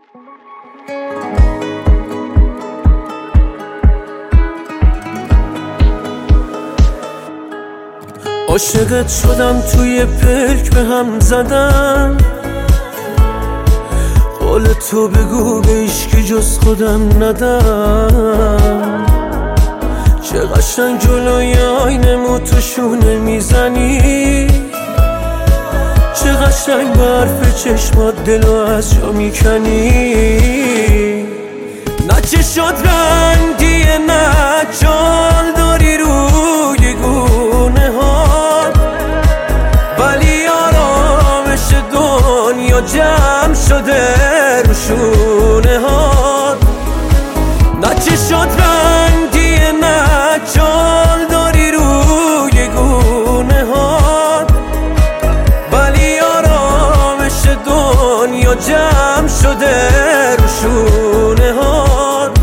عاشقت شدم توی پلک به هم زدم، قول تو بگو به هیچکی جز خودم ندم. چه قشنگ جلوی آینه تو شونه میزنی، چه قشنگ به حرف چشمات دلو از جا میکنی. نه چشات رنگیه نه جال داری روی گونه ها، ولی آرامش دنیا جمع شده رو شونه ها. نه چشات رنگیه نه جال داری روی گونه ها، ولی آرامش دنیا جمع شده رو شونه ها.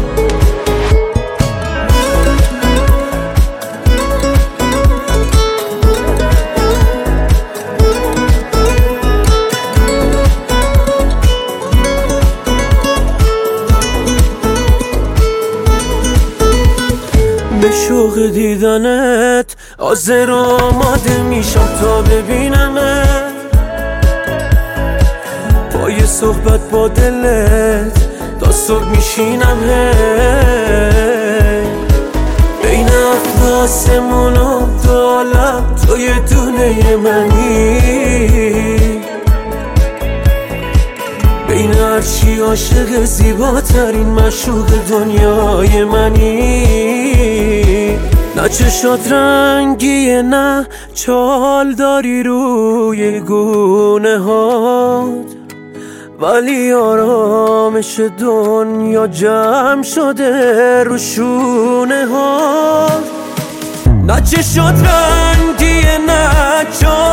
به شوق دیدنت حاضر آماده میشم تا ببینمت، پای صحبت با دلت تا صبح میشینم. بین هفت آسمون و دو عالم تو یه دونه منی، بین هرچی عاشق زیباترین مشوق دنیای منی. نه چشات رنگیه نه چال داری روی گونه هات، ولی آرامش دنیا جمع شده رو شونه هات. نه چشات رنگیه نه چال